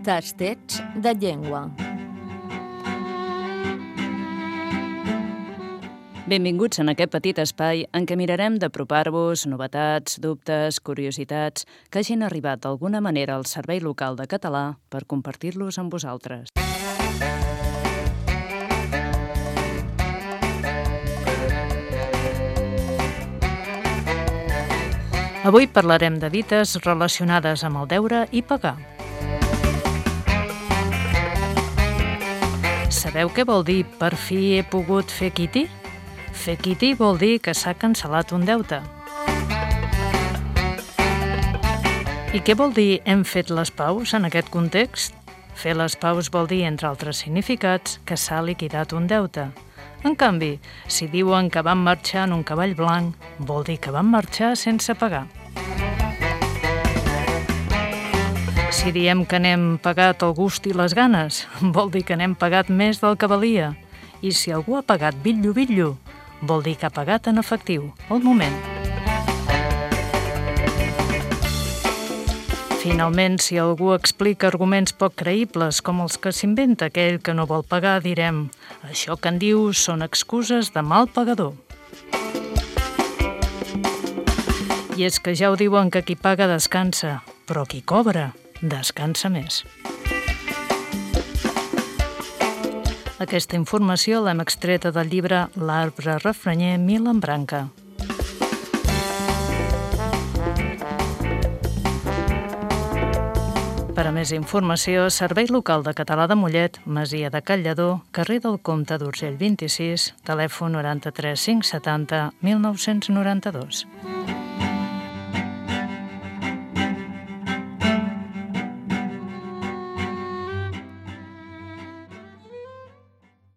Tastets de llengua. Benvinguts en aquest petit espai en què mirarem d'apropar-vos novetats, dubtes, curiositats que hagin arribat d'alguna manera al Servei Local de Català per compartir-los amb vosaltres. Avui parlarem de dites relacionades amb el deure i pagar. Sabeu què vol dir "per fi he pogut fer quiti"? Fer quiti vol dir que s'ha cancel·lat un deute. I què vol dir "hem fet les paus" en aquest context? Fer les paus vol dir, entre altres significats, que s'ha liquidat un deute. En canvi, si diuen que van marxar en un cavall blanc, vol dir que van marxar sense pagar. Si diem que n'hem pagat el gust i les ganes, vol dir que n'hem pagat més del que valia. I si algú ha pagat bitllo, vol dir que ha pagat en efectiu, al moment. Finalment, si algú explica arguments poc creïbles com els que s'inventa aquell que no vol pagar, direm "això que en dius són excuses de mal pagador". I és que ja ho diuen que qui paga descansa, però qui cobra descansa més. Aquesta informació l'hem extreta del llibre L'arbre refranyer mil en branca. Per a més informació, Servei Local de Català de Mollet, Masia de Callador, carrer del Comte d'Urgell 26, telèfon 93 570 1992.